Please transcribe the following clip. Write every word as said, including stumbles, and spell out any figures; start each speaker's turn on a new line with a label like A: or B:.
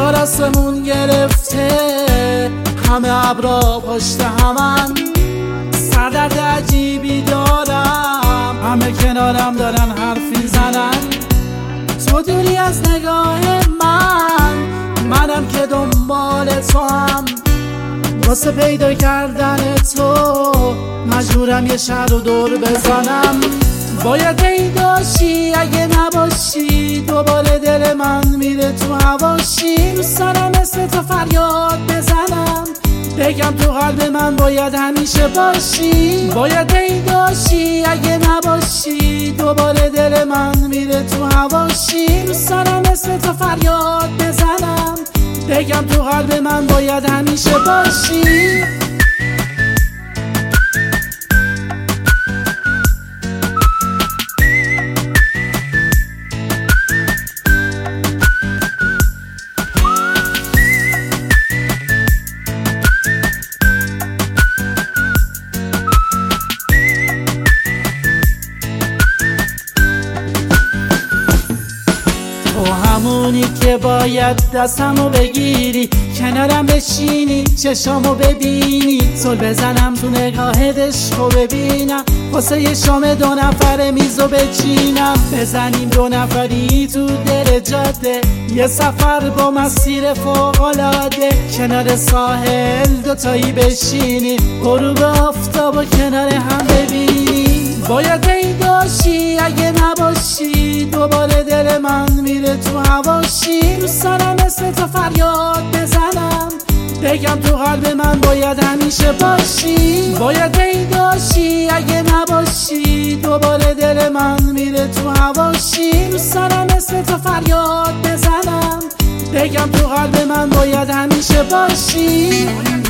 A: انگار آسمون گرفته، همه ابرا پشت همن، سردرد عجیبی دارم، همه کنارم دارن حرف میزنن. تو دوری از نگاه من، منم که دنبال تو هم، واسه پیدا کردن تو مجبورم یه شهر رو دور بزنم. باید پیداشی، اگه نباشی دوباره دل من میره تو هواشی. دوست دارم مثل تو فریاد بزنم، بگم تو قلب من باید همیشه باشی. باید پیداشی، اگه نباشی دوباره دل من میره تو هواشی. دوست دارم مثل تو فریاد بزنم، بگم تو قلب من باید همیشه باشی. تو همونی که باید دستمو بگیری، کنارم بشینی، چشامو ببینی، زل بزنم تو نگاهت عشقو ببینم، واسه یه شام دو نفره میزو بچینم، بزنیم دو نفری تو دل جاده، یه سفر با مسیر فوق‌العاده، کنار ساحل دوتایی بشینی، غروب آفتابو کنار هم ببینی. باید پیداشی، اگه نباشی دوباره دل من میره تو هواشی. دوست دارم مثل تو فریاد بزنم، بگم تو قلب من باید همیشه باشی. باید پیداشی، اگه نباشی دوباره دل من میره تو هواشی. دوست دارم مثل تو فریاد بزنم، بگم تو قلب من باید همیشه باشی.